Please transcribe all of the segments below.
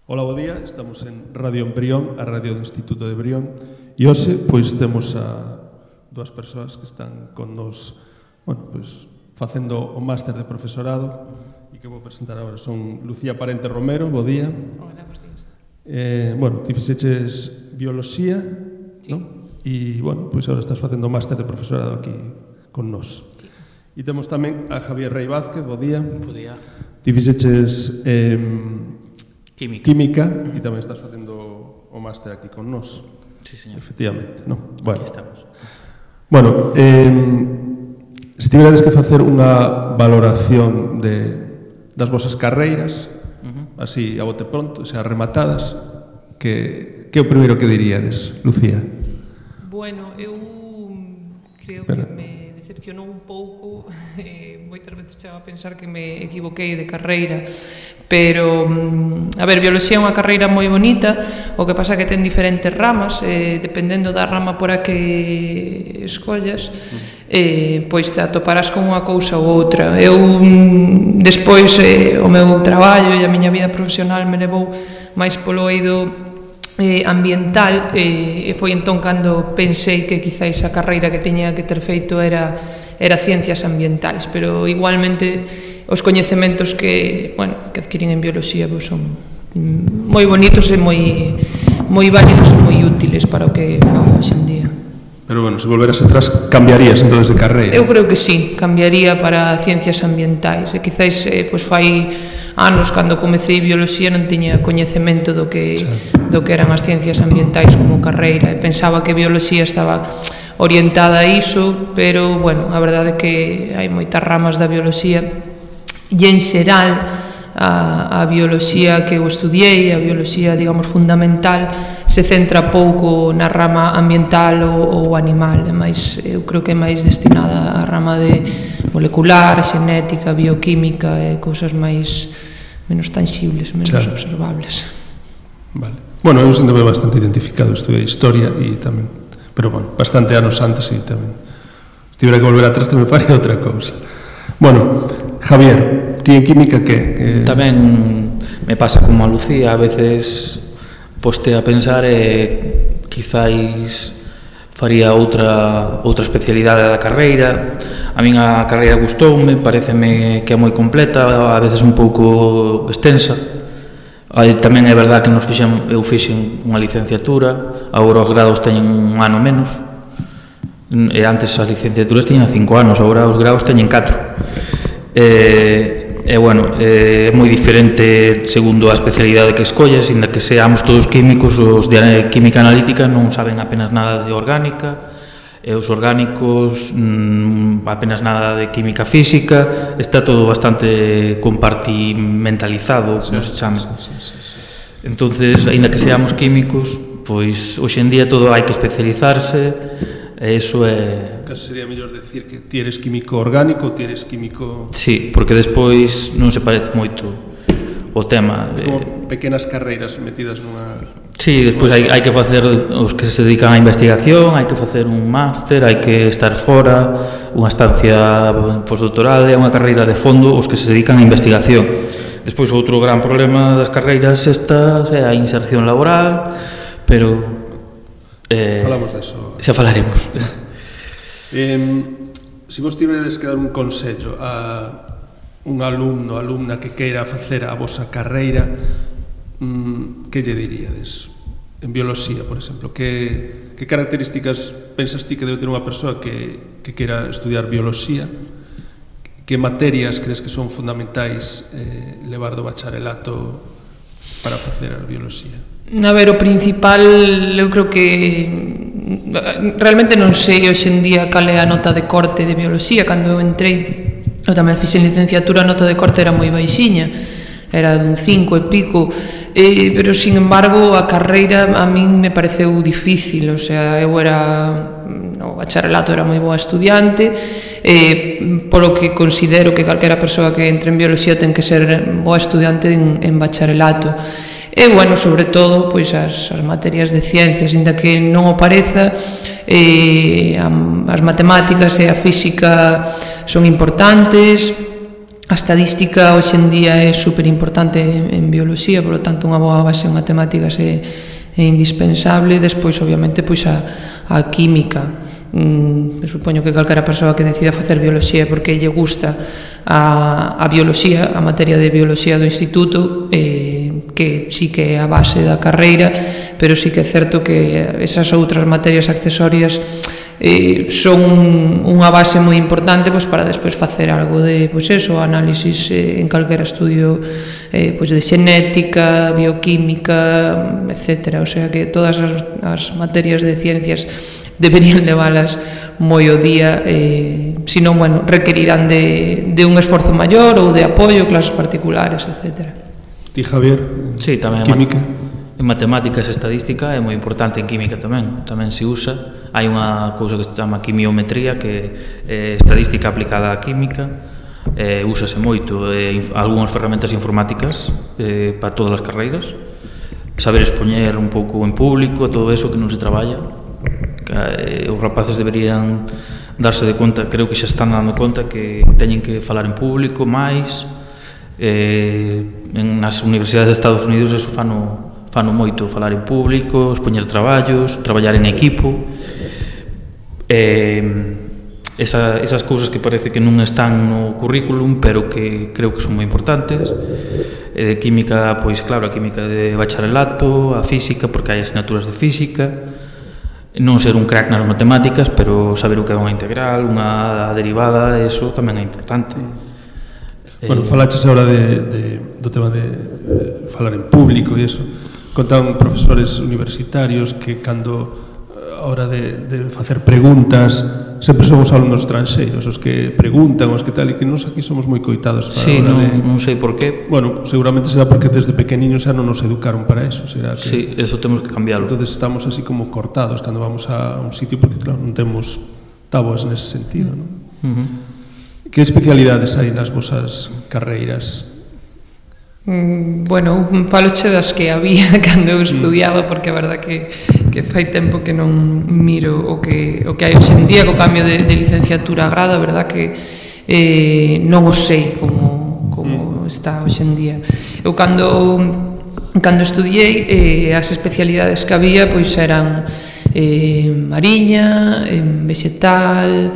Ola, bo día, estamos en Radio Embrión, a radio do Instituto de Brión, e hoxe, pois, temos a dúas persoas que están con nos, bueno, pois, facendo o máster de profesorado, e que vou presentar agora. Son Lucía Parente Romero, bo día. Hola, bos días. Bueno, ti fixeches bioloxía, sí, non? E, bueno, pois agora estás facendo o máster de profesorado aquí con nos. Sí. E temos tamén a Javier Rey Vázquez, bo día. Bo día. Ti fixeches Química, e tamén estás facendo o máster aquí con nós. Sí, señor. Efectivamente, non? Bueno. Aquí estamos. Bueno, se tiverades que facer unha valoración das vosas carreiras, así a bote pronto, o sea, rematadas, que é o primeiro que diríades, Lucía? Bueno, eu creo que me decepcionou un pouco, moitas veces chego a pensar que me equivoquei de carreira, pero, a ver, bioloxía é unha carreira moi bonita, o que pasa que ten diferentes ramas, dependendo da rama por a que escollas, pois te atoparás con unha cousa ou outra. Eu, despois, o meu traballo e a miña vida profesional me levou máis polo eido ambiental, e foi entón cando pensei que quizáis a carreira que teña que ter feito era ciencias ambientales, pero igualmente os coñecementos que adquirín en bioloxía son moi bonitos e moi válidos e moi útiles para o que fago hoxe en día. Pero, bueno, se volveras atrás, cambiarías entonces de carreira? Eu creo que sí, cambiaría para ciencias ambientais, e quizáis, pois fai anos, cando comecei bioloxía, non tiña coñecemento do que eran as ciencias ambientais como carreira, e pensaba que bioloxía estaba orientada a iso, pero, bueno, a verdade é que hai moitas ramas da bioloxía, e en xeral a bioloxía que eu estudiei, a bioloxía, digamos, fundamental, se centra pouco na rama ambiental ou animal, mas eu creo que é máis destinada á rama de molecular, xenética, bioquímica e cousas menos tangibles, menos observables. Vale. Bueno, eu sinto bastante identificado, estudiei historia e tamén, pero, bueno, bastante anos antes e tamén, se tivera que volver atrás tamén faría outra cousa. Bueno, Javier, ti en química que? Tamén me pasa como a Lucía, a veces poste a pensar e quizáis faría outra especialidade da carreira. A min a carreira gustoume, pareceme que é moi completa, a veces un pouco extensa. Tamén é verdad que eu fixen unha licenciatura, agora os grados teñen un ano menos, e antes as licenciaturas teñen 5 anos, agora os grados teñen 4. Bueno, é moi diferente segundo a especialidade que escolles, inda que seamos todos químicos, os de química analítica non saben apenas nada de orgánica, e os orgánicos apenas nada de química física, está todo bastante compartimentalizado, como se chame. Entonces, aínda que seamos químicos, pois hoxe en día todo hai que especializarse, e iso é... Casi sería mellor decir que ti eres químico orgánico ou ti eres químico... Sí, porque despois non se parece moito o tema. Como pequenas carreiras metidas nunha... Sí, despois hai que facer os que se dedican á investigación, hai que facer un máster, hai que estar fora, unha estancia postdoctoral, é unha carreira de fondo os que se dedican á investigación. Despois outro gran problema das carreiras estas é a inserción laboral, pero... falamos deso. Xa falaremos. Se vos tiveredes que dar un consello a un alumno, alumna que queira facer a vosa carreira, que lle diríades? En bioloxía, por exemplo, que características pensas ti que debe ter unha persoa que queira estudiar bioloxía? Que materias crees que son fundamentais levar do bacharelato para facer a bioloxía? A ver, o principal, eu creo que realmente non sei hoxe en día cal é a nota de corte de bioloxía. Cando eu entrei, eu tamén fixe en licenciatura, a nota de corte era moi baixiña, era dun 5 e pico, pero, sin embargo, a carreira a min me pareceu difícil, o sea, eu era, no bacharelato era moi boa estudiante, polo que considero que calquera persoa que entre en bioloxía ten que ser boa estudiante en bacharelato. E, bueno, sobre todo, pois as materias de ciencias, inda que non o pareza, as matemáticas e a física son importantes, A estadística hoxe en día é super importante en bioloxía, por lo tanto unha boa base en matemáticas é indispensable. Despois, obviamente, pois a química. Me supoño que calquera persoa que decida facer bioloxía porque lle gusta a bioloxía, a materia de bioloxía do instituto, que sí que é a base da carreira, pero sí que é certo que esas outras materias accesorias son unha base moi importante para despois facer algo de análisis en calquera estudio de xenética, bioquímica, etc. O sea que todas as materias de ciencias deberían levalas moi ao día, senón, requerirán de un esforzo maior ou de apoio, clases particulares, etc. Ti, Javier, sí, tamén química? En matemáticas e estadística é moi importante, en química tamén se usa. Hai unha cousa que se chama quimiometría, que é estadística aplicada á química, úsase moito algunhas ferramentas informáticas para todas as carreiras, saber expoñer un pouco en público, todo eso que non se traballa. Os rapaces deberían darse de conta, creo que xa están dando conta, que teñen que falar en público máis. Nas universidades de Estados Unidos eso fano moito, falar en público, expoñer traballos, traballar en equipo. Esas cousas que parece que non están no currículum, pero que creo que son moi importantes. De química, pois claro, a química de bacharelato, a física, porque hai asignaturas de física. Non ser un crack nas matemáticas, pero saber o que é unha integral, unha derivada, eso tamén é importante. Falaches agora do tema de falar en público e eso. Contan profesores universitarios que cando a hora de facer preguntas sempre son os alumnos estranxeiros os que preguntan, os que tal, e que nos aquí somos moi coitados para sí, non sei por qué. Seguramente será porque desde pequeniños xa non nos educaron para eso, será que... Sí, eso temos que cambiarlo. Entonces estamos así como cortados cando vamos a un sitio, porque claro, non temos táboas nese sentido, non? Que especialidades hai nas vosas carreiras? Faloche das que había cando eu estudiaba, porque a verdad que fai tempo que non miro o que hai hoxe en día co cambio de licenciatura a grado, a verdad que non o sei como está hoxe en día. Eu cando estudiei, as especialidades que había pois eran mariña, vegetal,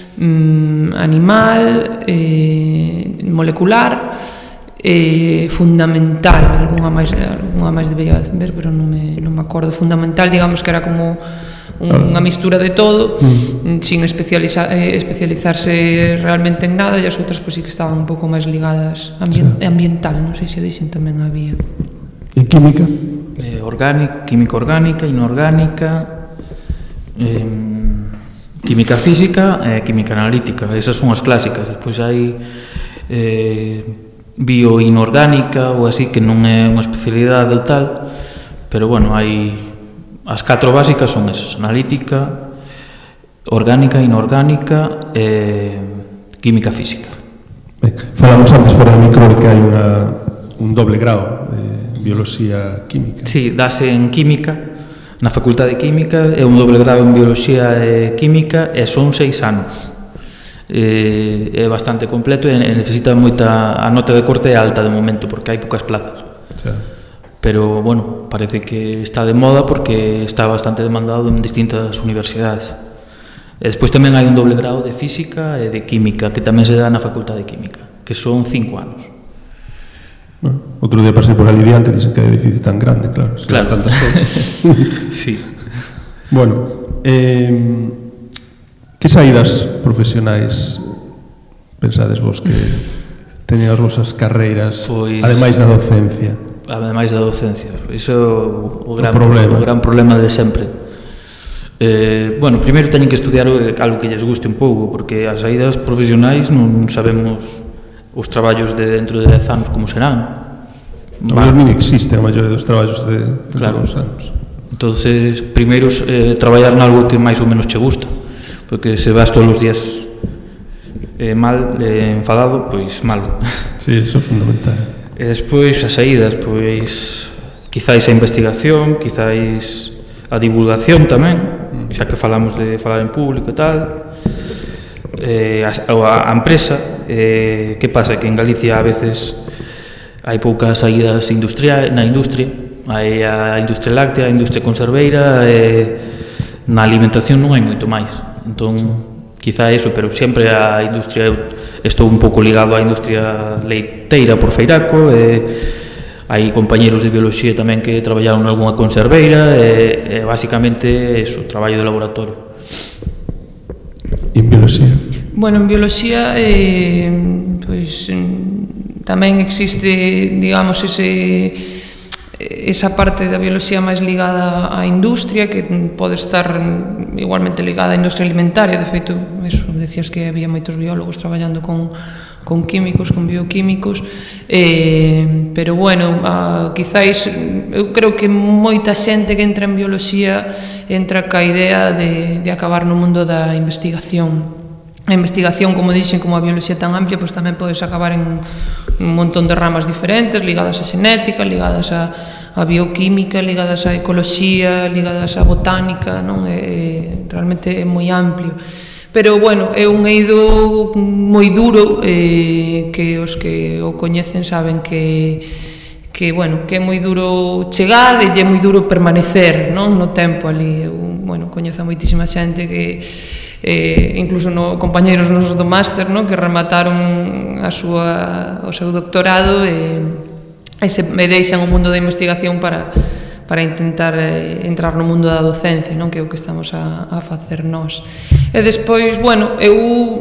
animal, molecular, fundamental, algunha máis debía ver, pero non me acordo. Fundamental, digamos que era como unha mistura de todo, sin especializarse realmente en nada, e as outras pois sí que estaban un pouco máis ligadas ambiental, non sei se dixen tamén había. E química? Química orgánica, inorgánica, química física e química analítica, esas son as clásicas. Despois hai bioinorgánica ou así, que non é unha especialidade ou tal, pero hai as 4 básicas son esas: analítica, orgánica, inorgánica e química física. Falamos antes fora do micro de que hai un doble grao de bioloxía química. Sí, dase en química, na Facultade de Química, é un doble grado en bioloxía e química, e son 6 anos. É bastante completo e necesita moita... A nota de corte é alta de momento porque hai poucas plazas. Pero, parece que está de moda porque está bastante demandado en distintas universidades. E despois tamén hai un doble grado de física e de química que tamén se dá na Facultade de Química, que son 5 anos. Outro día pasei por ali diante e dicen que é edificio tan grande, claro. Tantas cousas. Sí. Que saídas profesionais pensades vos que teñen as vosas carreiras, ademais da docencia? Ademais da docencia, iso é o gran problema de sempre. Primeiro teñen que estudiar algo que lles guste un pouco, porque as saídas profesionais non sabemos os traballos de dentro de 10 anos como serán. Non existe a maioría dos traballos de todos os anos. Entonces, primeiro traballar nalgo que máis ou menos che gusta, porque se vas todos os días mal, enfadado, pois malo. Sí, iso é fundamental. E despois as saídas, pois quizáis a investigación, quizáis a divulgación tamén, xa que falamos de falar en público e tal. a empresa, que pasa? Que en Galicia a veces hai poucas saídas na industria, hai a industria láctea, a industria conserveira, na alimentación non hai moito máis. Entón, quizá eso, pero sempre a industria, estou un pouco ligado á industria leiteira por Feiraco, hai compañeros de bioloxía tamén que traballaron en algunha conserveira, e basicamente eso, traballo de laboratorio. En bioloxía? Bueno, en bioloxía pois tamén existe, digamos, esa parte da bioloxía máis ligada á industria, que pode estar igualmente ligada á industria alimentaria. De feito, eso, decías que había moitos biólogos traballando con químicos, con bioquímicos, pero bueno, quizáis, eu creo que moita xente que entra en bioloxía entra ca idea de acabar no mundo da investigación. A investigación, como dixen, como a bioloxía tan amplia, pois tamén podes acabar en un montón de ramas diferentes, ligadas a xenética, ligadas a bioquímica, ligadas a ecoloxía, ligadas a botánica, non? Realmente é moi amplio. Pero, bueno, é un eido moi duro, que os que o coñecen saben que bueno, que é moi duro chegar e é moi duro permanecer, non? No tempo ali. Eu, bueno, coñezo a moitísima xente que incluso compañeros nosos do máster, no, que remataron o seu doctorado e deixan o mundo da investigación para intentar entrar no mundo da docencia, non, que é o que estamos a facer nós. E despois, bueno, eu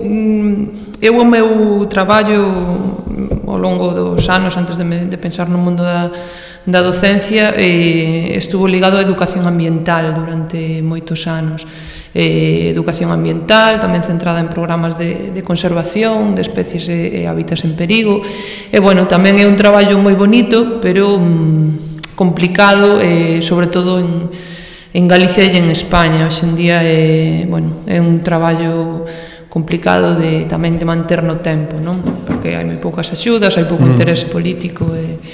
o meu traballo ao longo dos anos, antes de pensar no mundo da docencia, estuvo ligado á educación ambiental durante moitos anos. Educación ambiental, tamén centrada en programas de conservación de especies e hábitats en perigo. E, bueno, tamén é un traballo moi bonito, pero complicado, sobre todo en Galicia e en España. Hoxe en día é un traballo complicado tamén de manter no tempo, non? Porque hai moi poucas axudas, hai pouco interese político,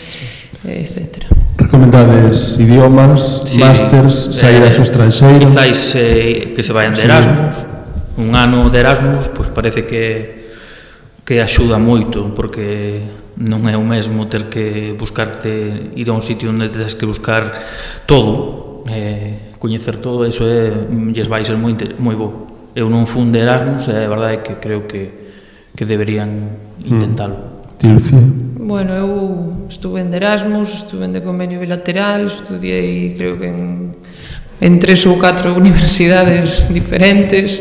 etc. Recomendades idiomas, sí, másters, saídas ao estranxeiro? Quizáis que se vayan de Erasmus. Un ano de Erasmus, pois parece que axuda moito, porque non é o mesmo ter que buscarte, ir a un sitio onde tens que buscar todo, coñecer todo, iso lles vai ser moi bo. Eu non fun de Erasmus, e a verdade é que creo que deberían intentalo. Ti, Lucía? Bueno, eu estuve en Erasmus, estuve en de convenio bilateral, estudiei, creo que en 3 ou 4 universidades diferentes,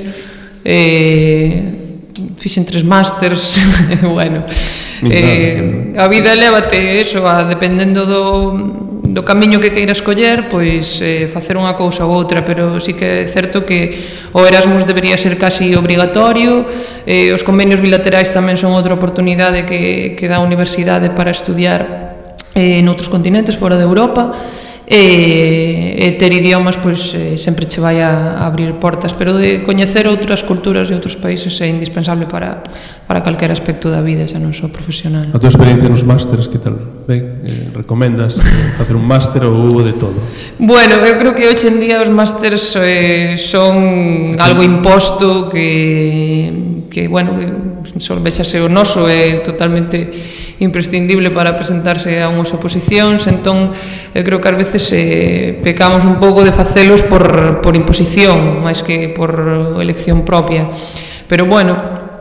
fixen 3 másters, bueno, a vida lévate eso, dependendo do camiño que queiras coller, pois facer unha cousa ou outra, pero sí que é certo que o Erasmus debería ser casi obrigatorio. Os convenios bilaterais tamén son outra oportunidade que dá a universidade para estudiar noutros continentes, fora de Europa, e ter idiomas pois sempre che vai a abrir portas, pero de coñecer outras culturas de outros países é indispensable para calquer aspecto da vida, xa non só profesional. A tua experiencia nos másters, que tal? Ben, recomendas facer un máster ou de todo? Bueno, eu creo que hoxe en día os másters son algo imposto que bueno, vexase o noso é totalmente imprescindible para presentarse a unhas oposicións, entón eu creo que ás veces pecamos un pouco de facelos por imposición, máis que por elección propia. Pero bueno,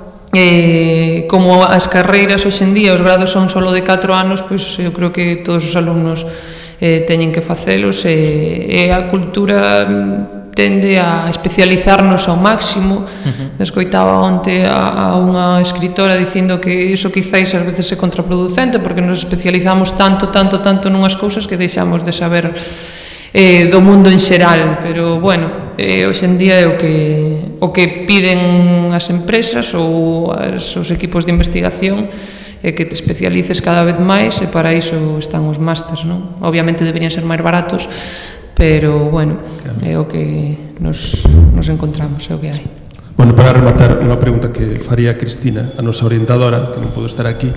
como as carreiras hoxe en día, os grados son solo de 4 anos, pois eu creo que todos os alumnos teñen que facelos, e a cultura tende a especializarnos ao máximo. Escoitaba onte a unha escritora dicindo que iso quizáis ás veces é contraproducente, porque nos especializamos tanto nunhas cousas que deixamos de saber do mundo en xeral. Pero, bueno, hoxe en día é o que piden as empresas ou os equipos de investigación, é que te especialices cada vez máis, e para iso están os másters, non? Obviamente deberían ser máis baratos, pero, bueno, é o que nos encontramos, é o que hai. Bueno, para rematar, unha pregunta que faría Cristina, a nosa orientadora, que non pode estar aquí,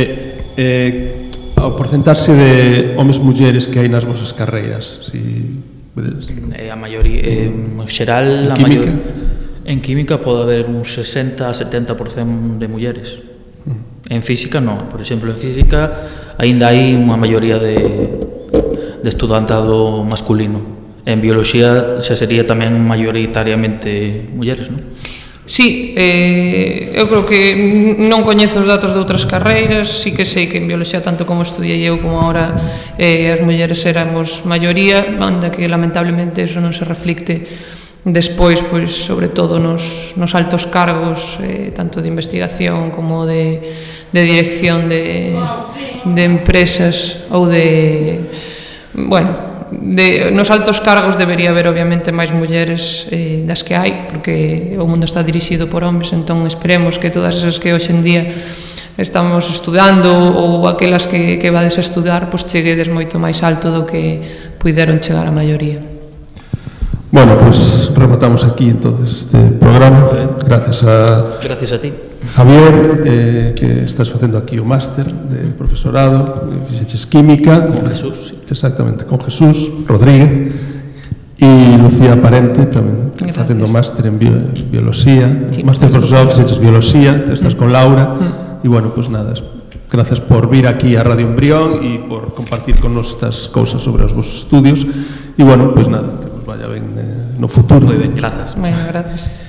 o porcentaxe de homes e mulleres que hai nas vosas carreiras, si vedes? A maioría, en xeral, a maioría. En química pode haber un 60 a 70% de mulleres. En física non. Por exemplo, en física aínda hai unha maioría de estudantado masculino. En bioloxía xa sería tamén maioritariamente mulleres, non? Sí, eu creo que non coñezo os datos de outras carreiras, sí que sei que en bioloxía, tanto como estudiei eu como agora, as mulleres éramos maioría, anda que lamentablemente eso non se reflicte despois, pois, sobre todo nos altos cargos, tanto de investigación como de dirección de empresas ou de, bueno, nos altos cargos debería haber obviamente máis mulleres das que hai, porque o mundo está dirixido por homes, entón esperemos que todas esas que hoxe en día estamos estudando ou aquelas que vades a estudar, pois cheguedes moito máis alto do que puideron chegar a maioría. Bueno, pues rematamos aquí entonces este programa. Gracias a ti, Javier, que estás facendo aquí o máster de profesorado, fixeches química con Jesús, sí. Exactamente, con Jesús Rodríguez, e Lucía Parente tamén facendo máster en bioloxía, sí, máster de profesorado, fixeches bioloxía, te estás con Laura, e bueno, pues nada, gracias por vir aquí a Radio Embrión e por compartir con nos estas cousas sobre os vosos estudios, e bueno, pues nada, que vos vaya ben no futuro. Moi ben, grazas. Bueno, gracias.